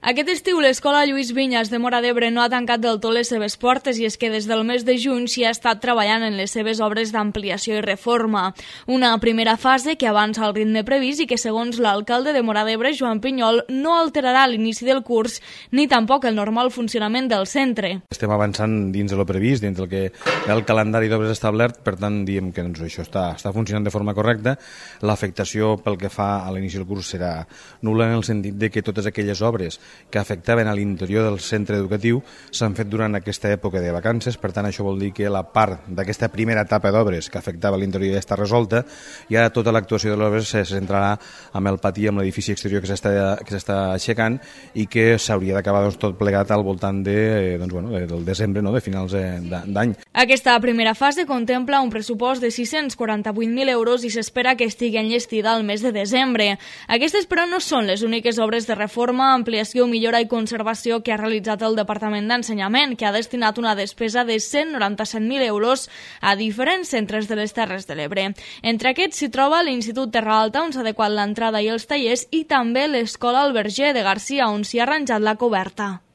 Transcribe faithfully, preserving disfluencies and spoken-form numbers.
Aquest estiu l'escola Lluís Vinyes de Móra d'Ebre no ha tancat del tot les seves portes i és que des del mes de juny s'hi ha estat treballant en les seves obres d'ampliació i reforma. Una primera fase que avança al ritme previst i que, segons l'alcalde de Móra d'Ebre, Joan Pinyol, no alterarà l'inici del curs ni tampoc el normal funcionament del centre. Estem avançant dins de lo previst, dins del que el calendari d'obres establert, per tant diem que doncs, això està, està funcionant de forma correcta. L'afectació pel que fa a l'inici del curs serà nul·la en el sentit de que totes aquelles obres que afectaven a l'interior del centre educatiu s'han fet durant aquesta època de vacances. Per tant, això vol dir que la part d'aquesta primera etapa d'obres que afectava l'interior ja està resolta i ara tota l'actuació de l'obres se centrarà amb el pati, amb l'edifici exterior que s'està que s'està aixecant i que s'hauria d'acabar doncs, tot plegat al voltant de, doncs, bueno, del desembre, no? De finals d'any. Aquesta primera fase contempla un pressupost de sis-cents quaranta-vuit mil euros i s'espera que estigui enllestida al mes de desembre. Aquestes, però, no són les úniques obres de reforma, ampliació, millora i conservació que ha realitzat el Departament d'Ensenyament, que ha destinat una despesa de cent noranta-set mil euros a diferents centres de les Terres de l'Ebre. Entre aquests s'hi troba l'Institut Terra Alta, on s'ha adequat l'entrada i els tallers, i també l'Escola Alberger de Garcia, on s'hi ha arranjat la coberta.